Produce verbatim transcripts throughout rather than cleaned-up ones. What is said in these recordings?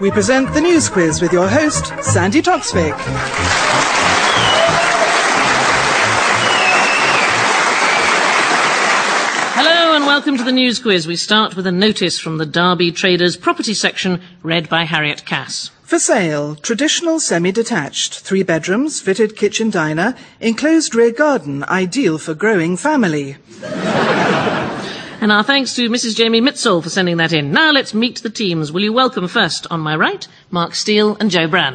we present the News Quiz with your host, Sandy Toksvig. Hello and welcome to the News Quiz. We start with a notice from the Derby Traders Property section, read by Harriet Cass. For sale, traditional semi-detached, three bedrooms, fitted kitchen diner, enclosed rear garden, ideal for growing family. And our thanks to Missus Jamie Mitzel for sending that in. Now let's meet the teams. Will you welcome first, on my right, Mark Steele and Joe Brand.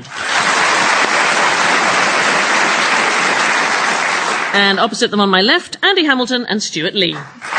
And opposite them on my left, Andy Hamilton and Stuart Lee.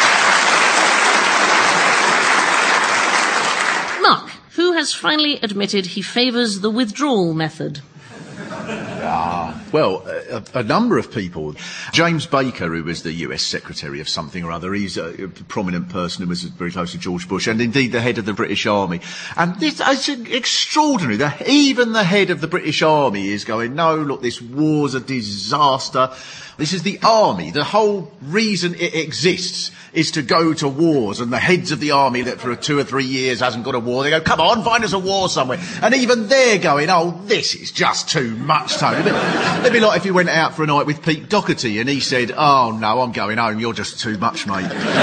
Mark, who has finally admitted he favours the withdrawal method? Ah, well, a, a number of people. James Baker, who was the U S Secretary of something or other, he's a, a prominent person who was very close to George Bush, and indeed the head of the British Army. And this is extraordinary. The, even the head of the British Army is going, no, look, this war's a disaster. This is the army. The whole reason it exists is to go to wars, and the heads of the army that for two or three years hasn't got a war, they go, come on, find us a war somewhere. And even they're going, oh, this is just too much, Tony. It'd be like if you went out for a night with Pete Doherty and he said, oh, no, I'm going home, you're just too much, mate.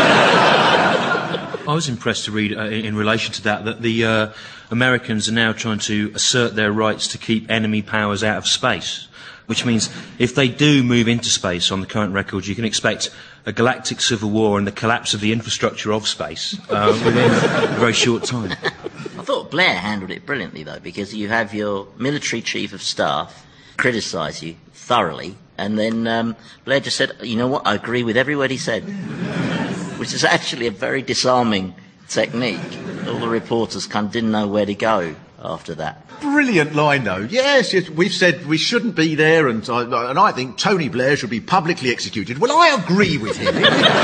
I was impressed to read, uh, in relation to that, that the uh, Americans are now trying to assert their rights to keep enemy powers out of space, which means if they do move into space on the current record, you can expect a galactic civil war and the collapse of the infrastructure of space uh, within a very short time. I thought Blair handled it brilliantly, though, because you have your military chief of staff criticise you thoroughly, and then um, Blair just said, you know what, I agree with every word he said, which is actually a very disarming technique. All the reporters kind of didn't know where to go after that. Brilliant line, though. Yes, yes, we've said we shouldn't be there, and, uh, and I think Tony Blair should be publicly executed. Well, I agree with him.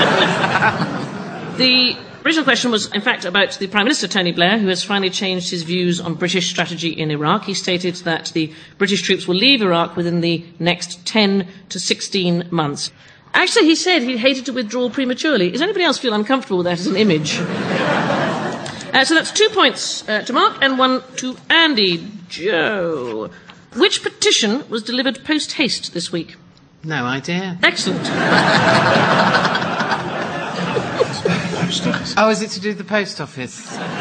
The original question was, in fact, about the Prime Minister, Tony Blair, who has finally changed his views on British strategy in Iraq. He stated that the British troops will leave Iraq within the next ten to sixteen months. Actually, he said he hated to withdraw prematurely. Does anybody else feel uncomfortable with that as an image? Uh, so that's two points uh, to Mark and one to Andy. Joe, which petition was delivered post-haste this week? No idea. Excellent. Oh, is it to do with the post office?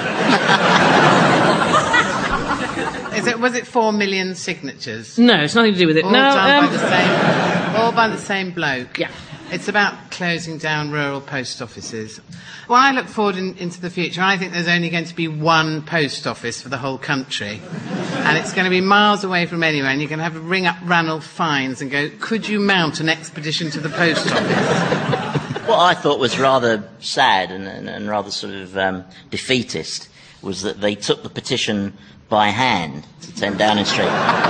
Is it? Was it four million signatures? No, it's nothing to do with it. All no, done um, by the same, all by the same bloke. Yeah. It's about closing down rural post offices. Well, I look forward in, into the future. I think there's only going to be one post office for the whole country. And it's going to be miles away from anywhere. And you're going to have to ring up Ranulph Fiennes and go, could you mount an expedition to the post office? What I thought was rather sad and, and, and rather sort of um, defeatist was that they took the petition by hand to ten Downing Street.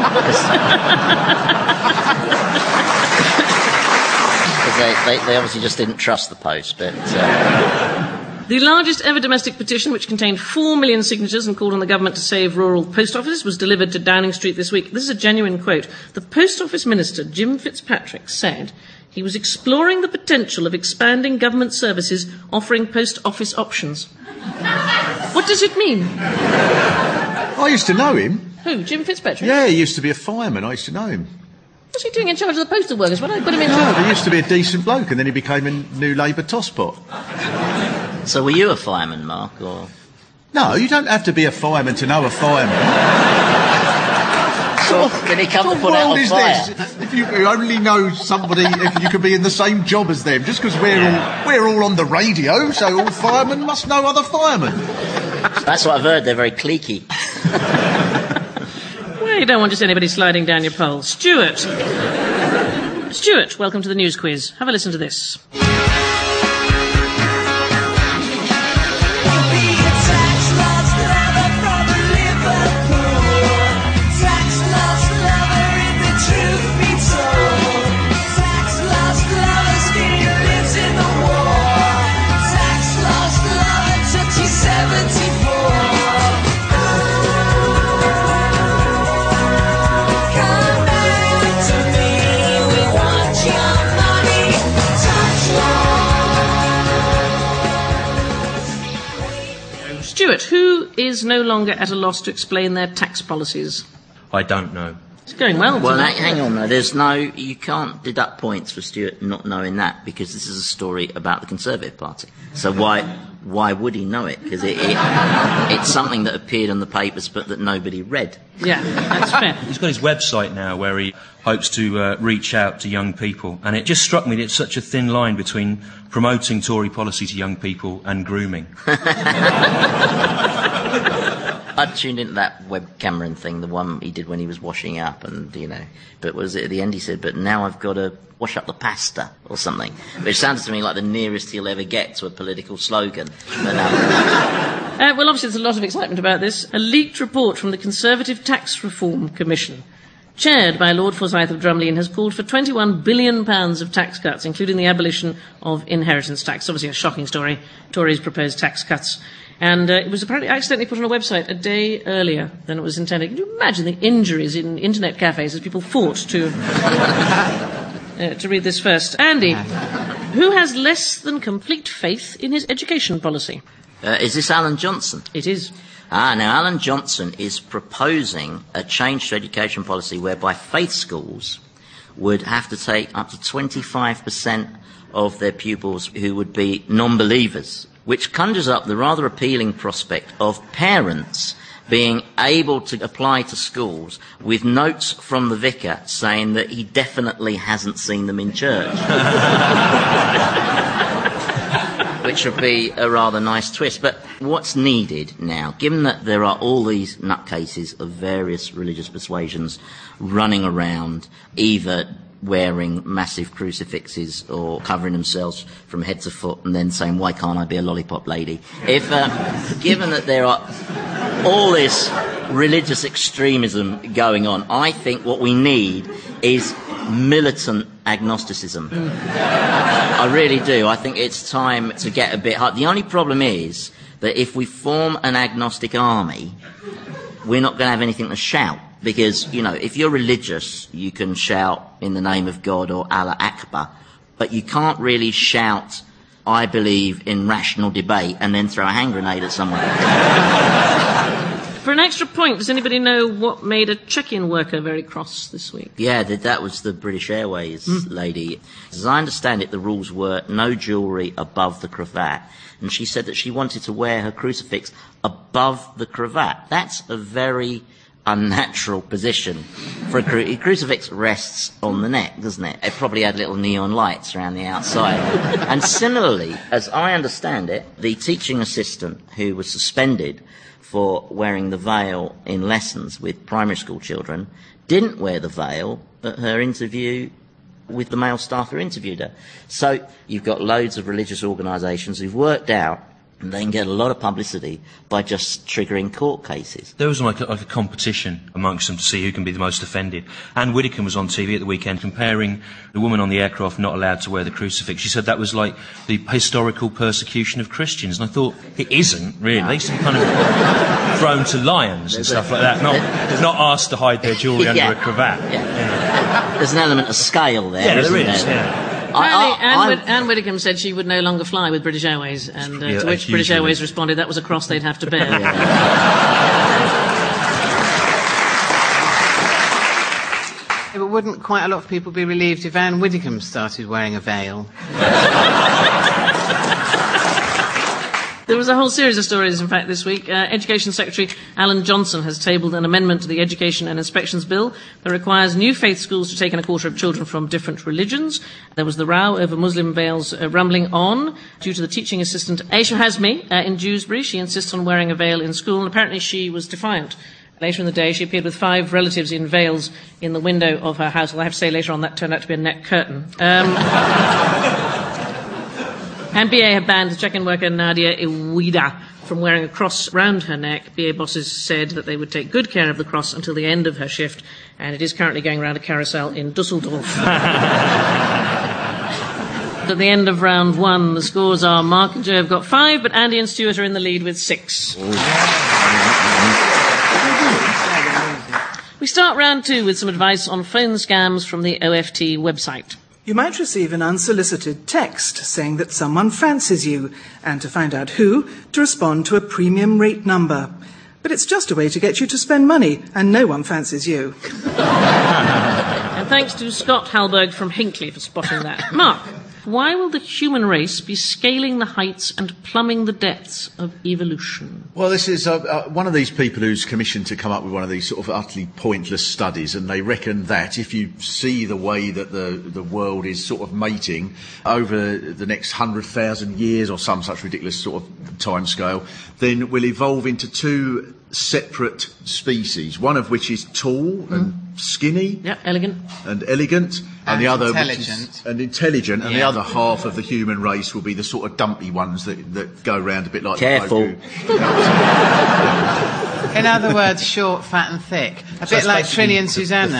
They, they, they obviously just didn't trust the post, but... Uh... The largest ever domestic petition, which contained four million signatures and called on the government to save rural post offices, was delivered to Downing Street this week. This is a genuine quote. The Post Office Minister, Jim Fitzpatrick, said he was exploring the potential of expanding government services offering post office options. What does it mean? I used to know him. Who, Jim Fitzpatrick? Yeah, he used to be a fireman. I used to know him. What's he doing in charge of the postal workers? Why don't they put him in No, charge? he used to be a decent bloke, and then he became a New Labour tosspot. So were you a fireman, Mark, or...? No, you don't have to be a fireman to know a fireman. So, did he come what to put out world a is fire? this? If you only know somebody, if you could be in the same job as them, just because we're all we're all on the radio, so all firemen must know other firemen. That's what I've heard. They're very cliquey. Well, you don't want just anybody sliding down your pole. Stuart. Stuart, welcome to the News Quiz. Have a listen to this. Stuart, who is no longer at a loss to explain their tax policies? I don't know. It's going well. Well, tonight. hang on, though. There's no, you can't deduct points for Stuart not knowing that, because this is a story about the Conservative Party. So why, why would he know it? Because it, it, it's something that appeared in the papers, but that nobody read. Yeah, that's fair. He's got his website now where he hopes to uh, reach out to young people, and it just struck me that it's such a thin line between promoting Tory policy to young people and grooming. I tuned into that web Cameron thing, the one he did when he was washing up, and, you know, but was it at the end he said, but now I've got to wash up the pasta, or something, which sounded to me like the nearest he'll ever get to a political slogan. But, um, Uh, well, obviously there's a lot of excitement about this. A leaked report from the Conservative Tax Reform Commission, chaired by Lord Forsyth of Drumlin, has called for twenty-one billion pounds of tax cuts, including the abolition of inheritance tax. Obviously a shocking story. Tories proposed tax cuts. And uh, it was apparently accidentally put on a website a day earlier than it was intended. Can you imagine the injuries in internet cafes as people fought to, uh, to read this first? Andy, who has less than complete faith in his education policy? uh, is this Alan Johnson? It is. Ah, now Alan Johnson is proposing a change to education policy whereby faith schools would have to take up to twenty-five percent of their pupils who would be non-believers, which conjures up the rather appealing prospect of parents being able to apply to schools with notes from the vicar saying that he definitely hasn't seen them in church. Which would be a rather nice twist. But what's needed now, given that there are all these nutcases of various religious persuasions running around, either wearing massive crucifixes or covering themselves from head to foot and then saying, why can't I be a lollipop lady? If, uh, given that there are all this religious extremism going on, I think what we need is militant agnosticism. Mm. I really do. I think it's time to get a bit hard. The only problem is that if we form an agnostic army, we're not going to have anything to shout. Because, you know, if you're religious, you can shout in the name of God or Allah Akbar, but you can't really shout, I believe in rational debate, and then throw a hand grenade at someone. For an extra point, does anybody know what made a check-in worker very cross this week? Yeah, that, that was the British Airways mm. lady. As I understand it, the rules were no jewellery above the cravat. And she said that she wanted to wear her crucifix above the cravat. That's a very unnatural position for a, cru- a crucifix rests on the neck, doesn't it? It probably had little neon lights around the outside. And similarly, as I understand it, the teaching assistant who was suspended for wearing the veil in lessons with primary school children didn't wear the veil at her interview with the male staff who interviewed her. So you've got loads of religious organisations who've worked out and they can get a lot of publicity by just triggering court cases. There was like a, like a competition amongst them to see who can be the most offended. Anne Widdecombe was on T V at the weekend comparing the woman on the aircraft not allowed to wear the crucifix. She said that was like the historical persecution of Christians. And I thought, it isn't, really. No. Some kind of thrown to lions and stuff like that. Not, not asked to hide their jewellery yeah. under a cravat. Yeah. Yeah. There's an element of scale there, yeah, isn't there is, there? Yeah. Apparently, I, I, Anne, Wid- Anne Widdecombe said she would no longer fly with British Airways, and uh, yeah, to which British usually. Airways responded that was a cross they'd have to bear. Yeah. Yeah, but wouldn't quite a lot of people be relieved if Anne Widdecombe started wearing a veil? There was a whole series of stories, in fact, this week. Uh, Education Secretary Alan Johnson has tabled an amendment to the Education and Inspections Bill that requires new faith schools to take in a quarter of children from different religions. There was the row over Muslim veils uh, rumbling on due to the teaching assistant Aisha Hazmi uh, in Dewsbury. She insists on wearing a veil in school, and apparently she was defiant. Later in the day, she appeared with five relatives in veils in the window of her house. Well, I have to say later on that turned out to be a net curtain. Um... And B A have banned the check-in worker Nadia Iwida from wearing a cross round her neck. B A bosses said that they would take good care of the cross until the end of her shift, and it is currently going around a carousel in Dusseldorf. At the end of round one, the scores are Mark and Joe have got five, but Andy and Stuart are in the lead with six. We start round two with some advice on phone scams from the O F T website. You might receive an unsolicited text saying that someone fancies you, and to find out who, to respond to a premium rate number. But it's just a way to get you to spend money, and no one fancies you. And thanks to Scott Halberg from Hinckley for spotting that. Mark, why will the human race be scaling the heights and plumbing the depths of evolution? Well, this is uh, uh, one of these people who's commissioned to come up with one of these sort of utterly pointless studies, and they reckon that if you see the way that the, the world is sort of mating over the next hundred thousand years or some such ridiculous sort of timescale, then we'll evolve into two separate species, one of which is tall mm. and skinny. Yeah, elegant. And elegant. And, and the other intelligent. Which is, and intelligent. And yeah. the other half of the human race will be the sort of dumpy ones that, that go around a bit like... Careful. The In other words, short, fat and thick. A so bit like Trini and Susanna.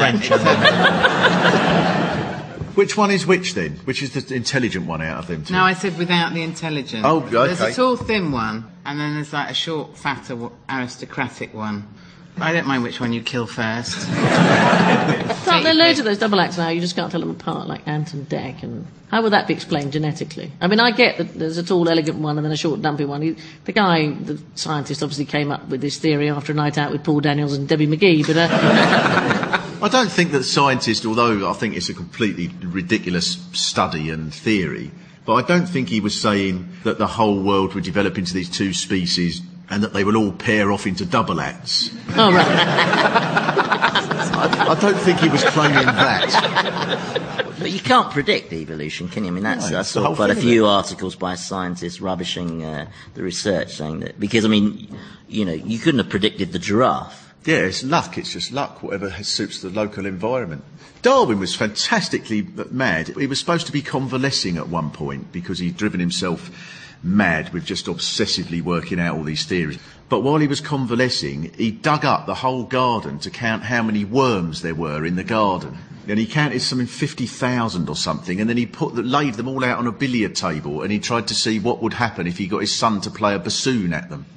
Which one is which then? Which is the intelligent one out of them two? No, I said without the intelligent. Oh, okay. There's a tall, thin one, and then there's like a short, fatter, aristocratic one. I don't mind which one you kill first. There are loads of those double acts now, you just can't tell them apart, like Ant and Dec. And how would that be explained genetically? I mean, I get that there's a tall, elegant one and then a short, dumpy one. He, the guy, the scientist, obviously came up with this theory after a night out with Paul Daniels and Debbie McGee, but... Uh, I don't think that scientists, although I think it's a completely ridiculous study and theory, but I don't think he was saying that the whole world would develop into these two species and that they will all pair off into double acts. Oh, right. I, I don't think he was claiming that. But you can't predict evolution, can you? I mean, that's, No, I it's the saw whole quite a thing, few isn't it? articles by scientists rubbishing uh, the research, saying that... Because, I mean, you know, you couldn't have predicted the giraffe. Yeah, it's luck. It's just luck, whatever suits the local environment. Darwin was fantastically mad. He was supposed to be convalescing at one point because he'd driven himself mad with just obsessively working out all these theories. But while he was convalescing, he dug up the whole garden to count how many worms there were in the garden. And he counted something fifty thousand or something, and then he put the, laid them all out on a billiard table, and he tried to see what would happen if he got his son to play a bassoon at them.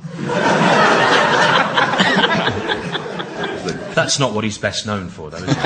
That's not what he's best known for, though, is it?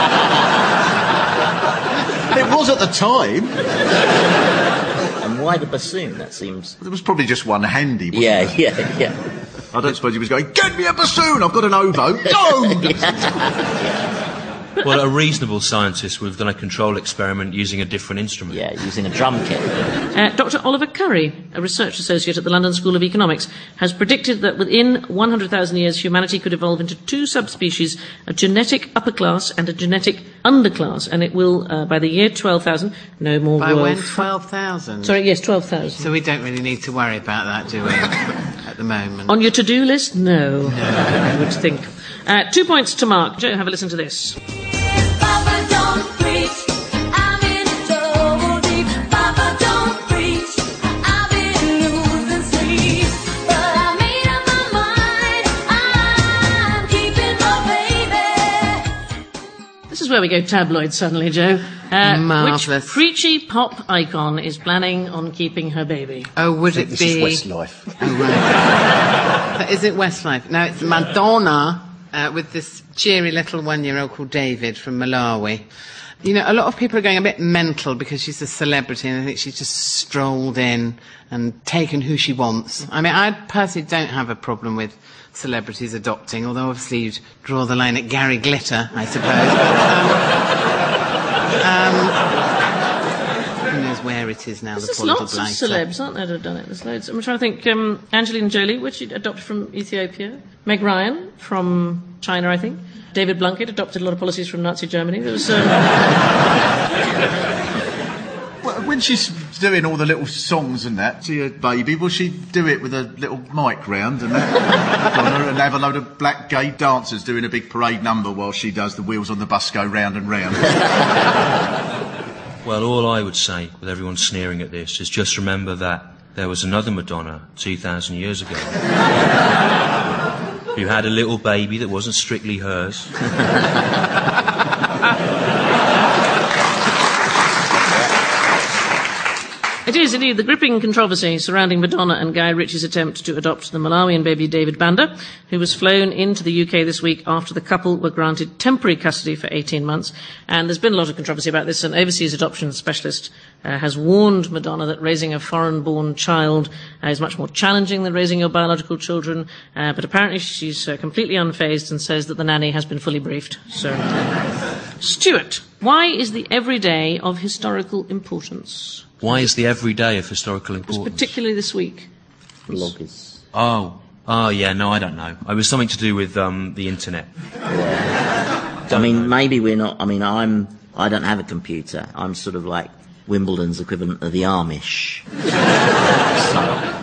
It was at the time. And why the bassoon? That seems... There was probably just one handy, wasn't Yeah, there? yeah, yeah. I don't suppose he was going, get me a bassoon, I've got an oboe. Don't! Well, a reasonable scientist would have done a control experiment using a different instrument. Yeah, using a drum kit. Uh, Doctor Oliver Curry, a research associate at the London School of Economics, has predicted that within one hundred thousand years humanity could evolve into two subspecies, a genetic upper class and a genetic underclass, and it will, uh, by the year twelve thousand, no more By world... when? twelve thousand? Sorry, yes, twelve thousand. So we don't really need to worry about that, do we, at the moment? On your to-do list? No, I would think. Uh, two points to Mark. Joe, have a listen to this. Papa don't preach, I'm in trouble deep. Papa don't preach, I've been losing sleep. But I made up my mind, I'm keeping my baby. This is where we go tabloid suddenly, Joe. Uh, Marvellous. Which preachy pop icon is planning on keeping her baby? Oh, would it This be... is Westlife. Oh, right. Is it Westlife? No, it's Madonna uh, with this cheery little one-year-old called David from Malawi. You know, a lot of people are going a bit mental because she's a celebrity and I think she's just strolled in and taken who she wants. I mean, I personally don't have a problem with celebrities adopting, although obviously you'd draw the line at Gary Glitter, I suppose. But, um, um, who knows where it is now, There's the just poor little lots of blighter. celebs, aren't there, that have done it? There's loads. I'm trying to think. Um, Angelina Jolie, which she adopted from Ethiopia. Meg Ryan from China, I think. David Blunkett adopted a lot of policies from Nazi Germany. There was... Um... Well, when she's doing all the little songs and that to your baby, will she do it with a little mic round and that on her and have a load of black gay dancers doing a big parade number while she does the wheels on the bus go round and round? Well, all I would say, with everyone sneering at this, is just remember that there was another Madonna two thousand years ago who had a little baby that wasn't strictly hers. It is indeed the gripping controversy surrounding Madonna and Guy Ritchie's attempt to adopt the Malawian baby David Banda, who was flown into the U K this week after the couple were granted temporary custody for eighteen months. And there's been a lot of controversy about this. An overseas adoption specialist uh, has warned Madonna that raising a foreign-born child uh, is much more challenging than raising your biological children. Uh, but apparently she's uh, completely unfazed and says that the nanny has been fully briefed. So, Stuart, why is the everyday of historical importance? Why is the everyday of historical importance? Particularly this week. Bloggers. Oh, oh yeah, no, I don't know. It was something to do with um, the internet. I mean, maybe we're not. I mean, I'm. I don't have a computer. I'm sort of like Wimbledon's equivalent of the Amish. so,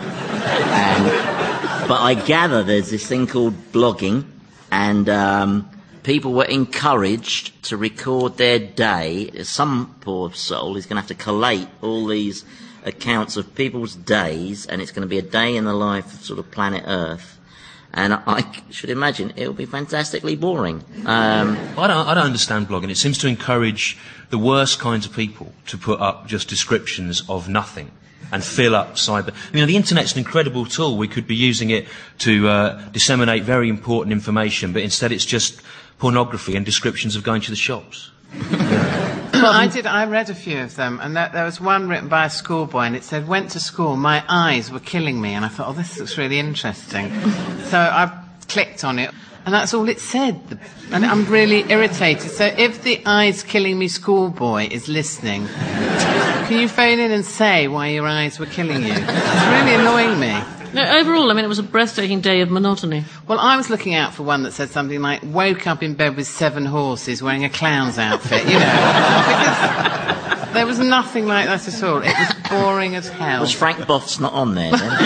and, but I gather there's this thing called blogging, and um, people were encouraged to record their day. Some poor soul is going to have to collate all these accounts of people's days, and it's going to be a day in the life of sort of planet Earth. And I should imagine it'll be fantastically boring. Um, I don't, I don't understand blogging. It seems to encourage the worst kinds of people to put up just descriptions of nothing and fill up cyber. You know, the internet's an incredible tool. We could be using it to uh, disseminate very important information, but instead it's just pornography and descriptions of going to the shops. Well, I did. I read a few of them, and there, there was one written by a schoolboy, and it said, "Went to school, my eyes were killing me," and I thought, "Oh, this looks really interesting." So I clicked on it, and that's all it said, and I'm really irritated. So if the eyes killing me schoolboy is listening, can you phone in and say why your eyes were killing you? It's really annoying me. No, overall, I mean, it was a breathtaking day of monotony. Well, I was looking out for one that said something like, "Woke up in bed with seven horses wearing a clown's outfit," you know. Because there was nothing like that at all. It was boring as hell. was Frank Boff's not on there then?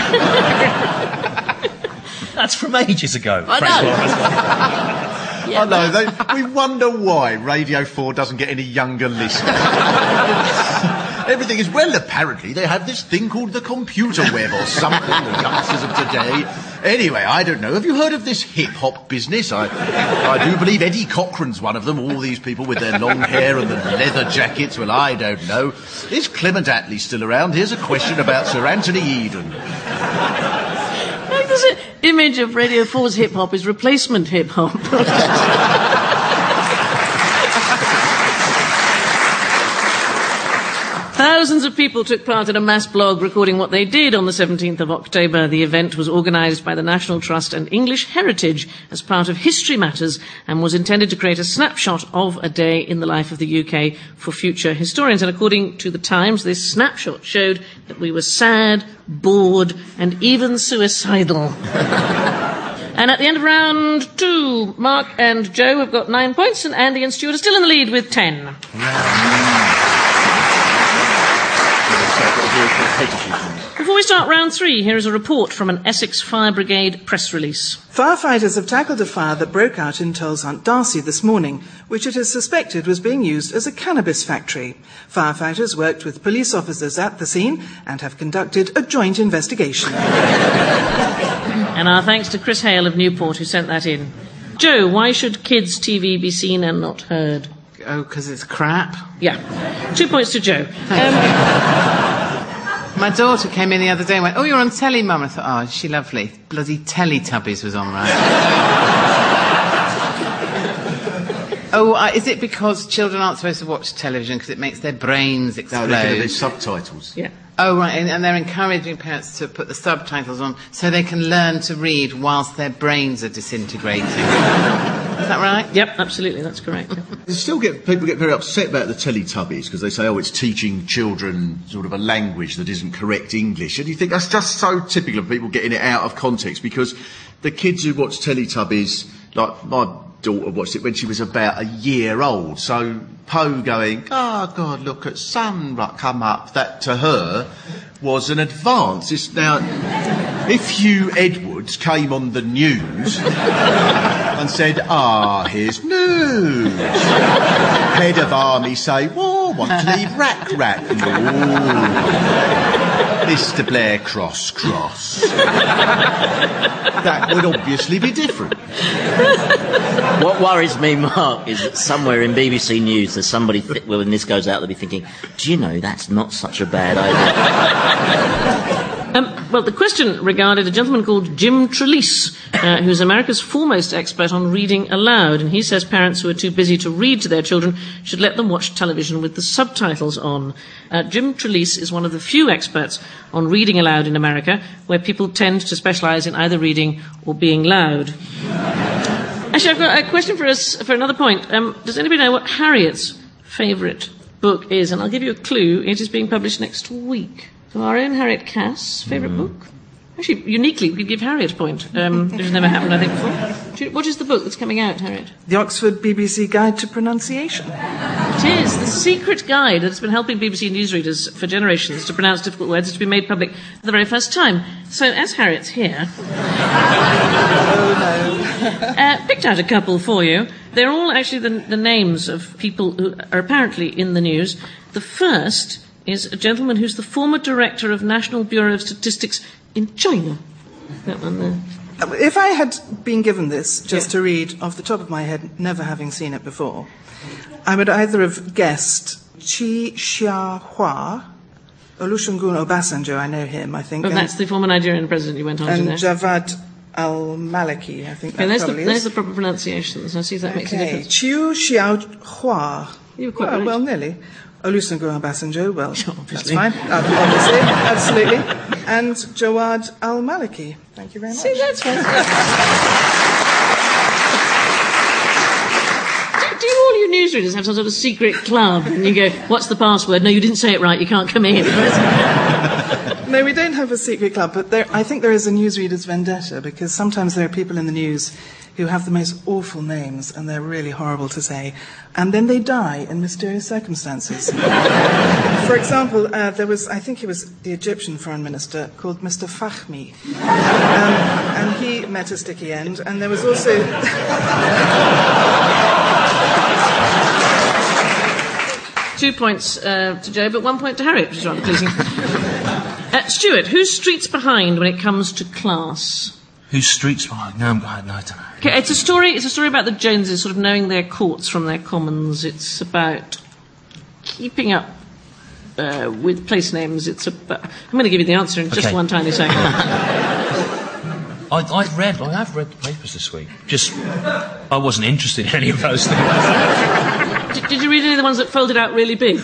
That's from ages ago. I Frank know. Boff. Yeah, I know, they, we wonder why Radio four doesn't get any younger listeners. Everything is, well, apparently they have this thing called the computer web or something, the youngsters of today. Anyway, I don't know. Have you heard of this hip-hop business? I, I do believe Eddie Cochran's one of them, all these people with their long hair and the leather jackets. Well, I don't know. Is Clement Attlee still around? Here's a question about Sir Anthony Eden. Like this image of Radio four's hip-hop is replacement hip-hop. Thousands of people took part in a mass blog recording what they did on the seventeenth of October. The event was organised by the National Trust and English Heritage as part of History Matters and was intended to create a snapshot of a day in the life of the U K for future historians. And according to the Times, this snapshot showed that we were sad, bored, and even suicidal. And at the end of round two, Mark and Joe have got nine points, and Andy and Stuart are still in the lead with ten. Before we start round three, here is a report from an Essex Fire Brigade press release. Firefighters have tackled a fire that broke out in Tolshunt, Darcy this morning, which it is suspected was being used as a cannabis factory. Firefighters worked with police officers at the scene and have conducted a joint investigation. And our thanks to Chris Hale of Newport, who sent that in. Joe, why should kids' T V be seen and not heard? Oh, because it's crap. Yeah. Two points to Joe. Um, My daughter came in the other day and went, "Oh, you're on telly, Mum." I thought, "Oh, is she lovely?" Bloody Teletubbies was on, right? Oh, uh, is it because children aren't supposed to watch television because it makes their brains explode? No, they're there's subtitles. yeah. Oh, right, and, and they're encouraging parents to put the subtitles on so they can learn to read whilst their brains are disintegrating. Is that right? Yep, absolutely, that's correct. Yeah. You still get people get very upset about the Teletubbies because they say, "Oh, it's teaching children sort of a language that isn't correct English," and you think that's just so typical of people getting it out of context. Because the kids who watch Teletubbies, like my daughter watched it when she was about a year old. So Poe going, "Oh God, look at sun come up," that to her was an advance. It's now, if Hugh Edwards came on the news and said, "Ah, here's news," head of army say, "Whoa, want to leave rack rack." Mister Blair cross cross. That would obviously be different. What worries me, Mark, is that somewhere in B B C News there's somebody, th- well, when this goes out, they'll be thinking, do you know that's not such a bad idea? Um, well, the question regarded a gentleman called Jim Trelease, uh, who's America's foremost expert on reading aloud, and he says parents who are too busy to read to their children should let them watch television with the subtitles on. Uh, Jim Trelease is one of the few experts on reading aloud in America, where people tend to specialise in either reading or being loud. Actually, I've got a question for us for another point. Um, does anybody know what Harriet's favourite book is? And I'll give you a clue. It is being published next week. So our own Harriet Cass' favourite mm. book. Actually, uniquely, we could give Harriet a point. Um, which has never happened, I think, before. Do you- What is the book that's coming out, Harriet? The Oxford B B C Guide to Pronunciation. It is. The secret guide that's been helping B B C newsreaders for generations to pronounce difficult words is to be made public for the very first time. So, as Harriet's here, Oh, no. uh, picked out a couple for you. They're all actually the, the names of people who are apparently in the news. The first is a gentleman who's the former director of National Bureau of Statistics in China. That one there. If I had been given this just Yeah. to read off the top of my head, never having seen it before, I would either have guessed Chi Xia Hua, Olusegun Obasanjo, I know him, I think, Oh, and, that's the former Nigerian president you went on to and there. Javad Al-Maliki, I think Okay, that there's, the, probably there's is. the proper pronunciations. I'll see if that makes a Okay, difference. Chiu Xiao Hua. You were quite well, right. well, nearly. Olusegun Obasanjo, well, that's Obviously. fine. Uh, obviously, absolutely. And Jawad Al-Maliki. Thank you very much. See, that's fine. do, do all your newsreaders have some sort of secret club? And you go, what's the password? No, you didn't say it right. You can't come in. No, we don't have a secret club, but there, I think there is a newsreader's vendetta, because sometimes there are people in the news who have the most awful names, and they're really horrible to say, and then they die in mysterious circumstances. For example, uh, there was, I think he was the Egyptian foreign minister, called Mister Fahmy, um, and he met a sticky end, and there was also... Two points uh, to Joe, but one point to Harriet, which is rather pleasing. uh, Stuart, who's streets behind when it comes to class? Whose streets behind? No, I'm, no, I don't know. Okay, it's a story. It's a story about the Joneses sort of knowing their courts from their commons. It's about keeping up uh, with place names. It's about. I'm going to give you the answer in just Okay. one tiny second. I, I've read, I have read the papers this week. Just, I wasn't interested in any of those things. did, did you read any of the ones that folded out really big?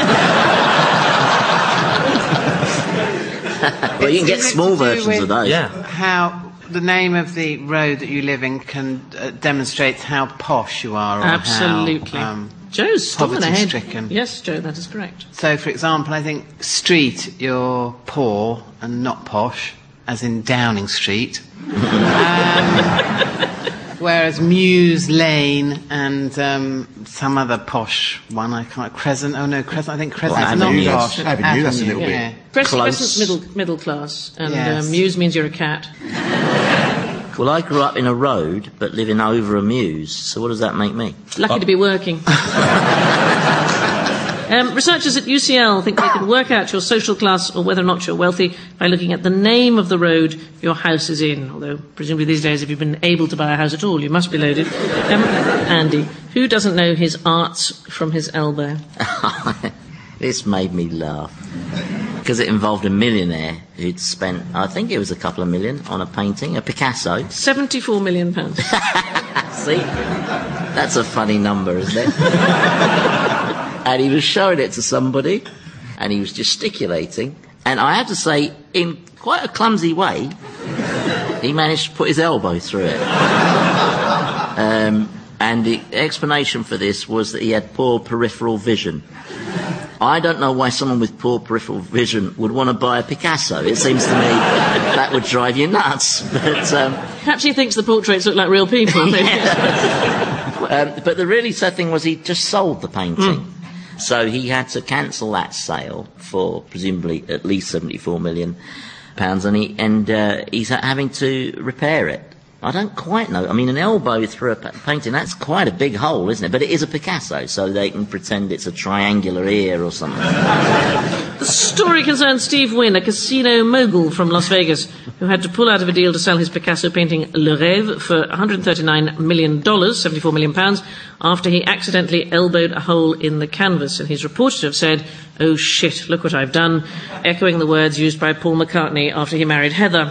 Well, you can get Is it small to do versions with of those. Yeah. How the name of the road that you live in can uh, demonstrate how posh you are, or Absolutely. How, um, Joe's still ahead. poverty-stricken. Yes, Joe, that is correct. so, for example, I think street, you're poor and not posh, as in Downing Street. um, whereas Mews Lane and um, some other posh one, I can't. Crescent. Oh no, Crescent. I think Crescent's Well, not Avenue, posh. Avenue, that's a little bit- yeah. Crescent, Close. Crescent's middle, middle class, and Yes. uh, Mews means you're a cat. Well, I grew up in a road, but living over a mews. So what does that make me? Lucky to be working. Um, researchers at U C L think they can work out your social class or whether or not you're wealthy by looking at the name of the road your house is in. Although, presumably these days, if you've been able to buy a house at all, you must be loaded. Um, Andy, who doesn't know his arts from his elbow? This made me laugh. Because it involved a millionaire who'd spent, I think it was a couple of million, on a painting, a Picasso. seventy-four million pounds. See? That's a funny number, isn't it? And he was showing it to somebody, and he was gesticulating. And I have to say, in quite a clumsy way, he managed to put his elbow through it. Um, and the explanation for this was that he had poor peripheral vision. I don't know why someone with poor peripheral vision would want to buy a Picasso. It seems to me that would drive you nuts. But, um, Perhaps he thinks the portraits look like real people. um, but the really sad thing was he just sold the painting. So he had to cancel that sale for presumably at least seventy-four million pounds, and, he, and uh, he's having to repair it. I don't quite know. I mean, an elbow through a pa- painting, that's quite a big hole, isn't it? But it is a Picasso, so they can pretend it's a triangular ear or something. The story concerns Steve Wynn, a casino mogul from Las Vegas, who had to pull out of a deal to sell his Picasso painting Le Rêve for one hundred thirty-nine million dollars, seventy-four million pounds, after he accidentally elbowed a hole in the canvas. And he's reported to have said, "Oh shit, look what I've done," echoing the words used by Paul McCartney after he married Heather.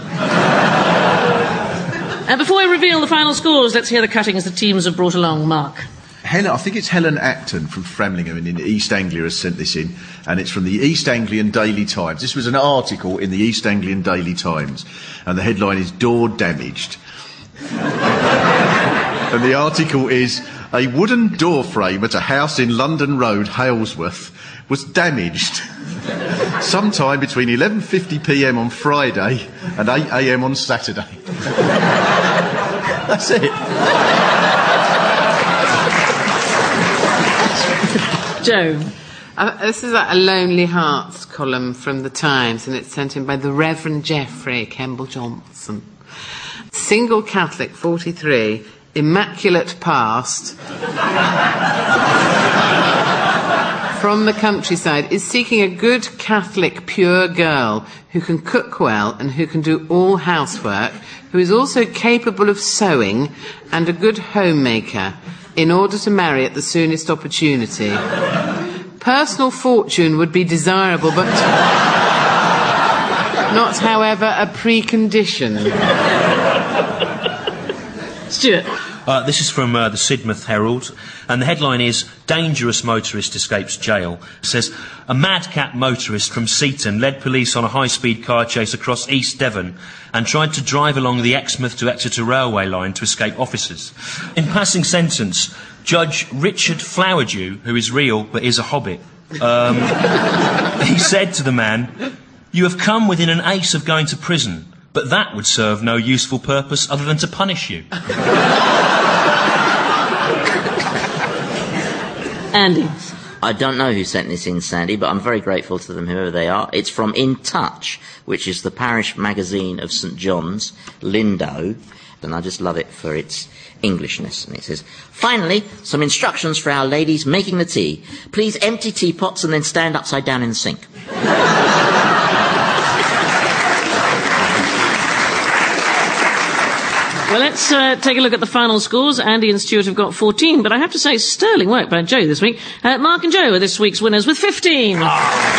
And before I reveal the final scores, let's hear the cuttings the teams have brought along. Mark. Helen, I think it's Helen Acton from Framlingham in East Anglia has sent this in, and it's from the East Anglian Daily Times. This was an article in the East Anglian Daily Times, and the headline is "Door Damaged." And the article is, "A wooden door frame at a house in London Road, Halesworth, was damaged sometime between eleven fifty p m on Friday and eight a m on Saturday." That's it. Joe. Uh, this is a Lonely Hearts column from the Times, and it's sent in by the Reverend Geoffrey Kemble Johnson. Single Catholic, forty-three, immaculate past, from the countryside, is seeking a good Catholic pure girl who can cook well and who can do all housework, who is also capable of sewing and a good homemaker, in order to marry at the soonest opportunity. Personal fortune would be desirable, but not, however, a precondition. Stuart. Uh, this is from uh, the Sidmouth Herald, and the headline is "Dangerous Motorist Escapes Jail." It says, "A madcap motorist from Seaton led police on a high-speed car chase across East Devon and tried to drive along the Exmouth to Exeter railway line to escape officers. In passing sentence, Judge Richard Flowerdew, who is real but is a hobbit, um, he said to the man, 'You have come within an ace of going to prison, but that would serve no useful purpose other than to punish you.'" Andy. I don't know who sent this in, Sandy, but I'm very grateful to them, whoever they are. It's from In Touch, which is the parish magazine of St John's, Lindo, and I just love it for its Englishness. And it says, "Finally, some instructions for our ladies making the tea. Please empty teapots and then stand upside down in the sink." Well, let's uh, take a look at the final scores. Andy and Stuart have got fourteen, but I have to say, sterling work by Joe this week. Uh, Mark and Joe are this week's winners with fifteen. Oh.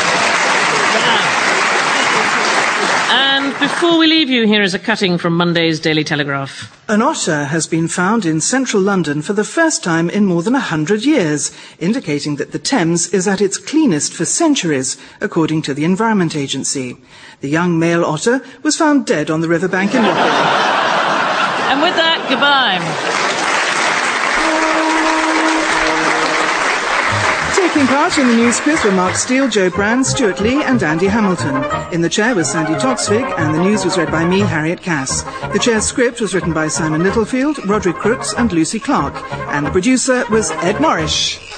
And before we leave you, here is a cutting from Monday's Daily Telegraph. An otter has been found in central London for the first time in more than a hundred years, indicating that the Thames is at its cleanest for centuries, according to the Environment Agency. The young male otter was found dead on the riverbank in Rockwell. And with that, goodbye. Taking part in the news quiz were Mark Steele, Joe Brand, Stuart Lee and Andy Hamilton. In the chair was Sandy Toksvig, and the news was read by me, Harriet Cass. The chair's script was written by Simon Littlefield, Roderick Crooks and Lucy Clark, and the producer was Ed Morrish.